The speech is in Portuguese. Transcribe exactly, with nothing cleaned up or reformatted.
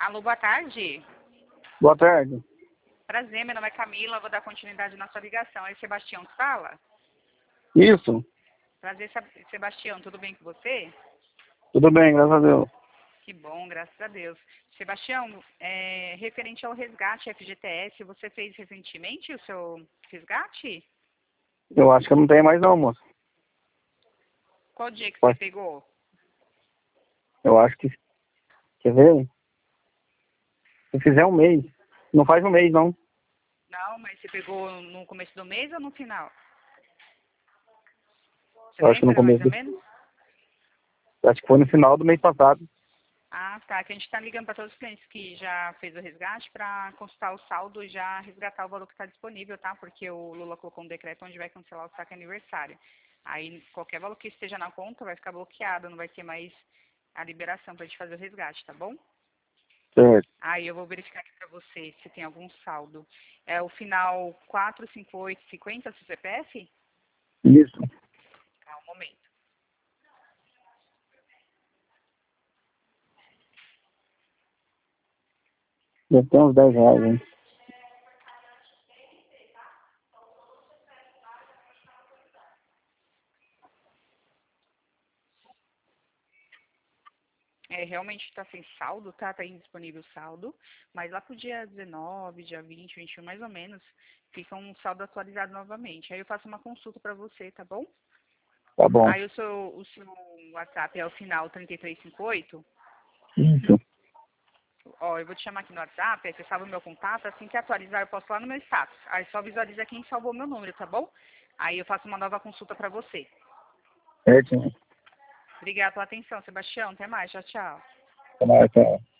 Alô, boa tarde. Boa tarde. Prazer, meu nome é Camila, vou dar continuidade na sua ligação. É Sebastião que fala? Isso. Prazer, Sebastião, tudo bem com você? Tudo bem, graças a Deus. Que bom, graças a Deus. Sebastião, é, referente ao resgate F G T S, você fez recentemente o seu resgate? Eu acho que eu não tenho mais não, moço. Qual dia que Pode. você pegou? Eu acho que... Quer ver? Se fizer um mês. Não faz um mês, não. Não, mas você pegou no começo do mês ou no final? Você Eu acho que no lembra mais começo. ou Do... menos? Eu acho que foi no final do mês passado. Ah, tá. Que a gente está ligando para todos os clientes que já fez o resgate para consultar o saldo e já resgatar o valor que está disponível, tá? Porque o Lula colocou um decreto onde vai cancelar o saque aniversário. Aí qualquer valor que esteja na conta vai ficar bloqueado, não vai ter mais a liberação para a gente fazer o resgate, tá bom? Certo. Aí eu vou verificar aqui para você se tem algum saldo. É o final quatro cinco oito cinco zero, seu C P F? Isso. Tá, um momento. Já tem uns dez reais, hein? É, realmente está sem saldo, tá? Está indisponível saldo, mas lá pro dia dezenove, dia vinte, vinte e um mais ou menos, fica um saldo atualizado novamente. Aí eu faço uma consulta para você, tá bom? Tá bom. Aí o seu, o seu WhatsApp é o final trinta e três cinquenta e oito. Isso. Ó, eu vou te chamar aqui no WhatsApp, aí você salva o meu contato, assim que atualizar eu posto lá no meu status. Aí só visualiza quem salvou meu número, tá bom? Aí eu faço uma nova consulta para você. Certinho. Obrigada pela atenção, Sebastião. Até mais. Tchau, tchau. Tá mais, tá.